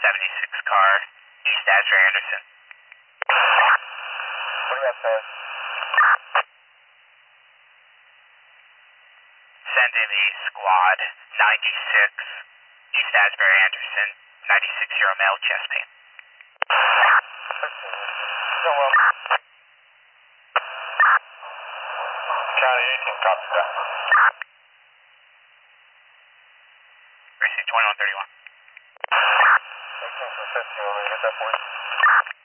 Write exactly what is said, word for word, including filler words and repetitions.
seventy-six car, East Asbury Anderson. What do you have, sir? Send in the squad, ninety-six, East Asbury Anderson, ninety-six zero male, chest pain. So well. County eighteen, copy that. Receive twenty-one thirty-one. eighteen from fifteen, want me to get that for you?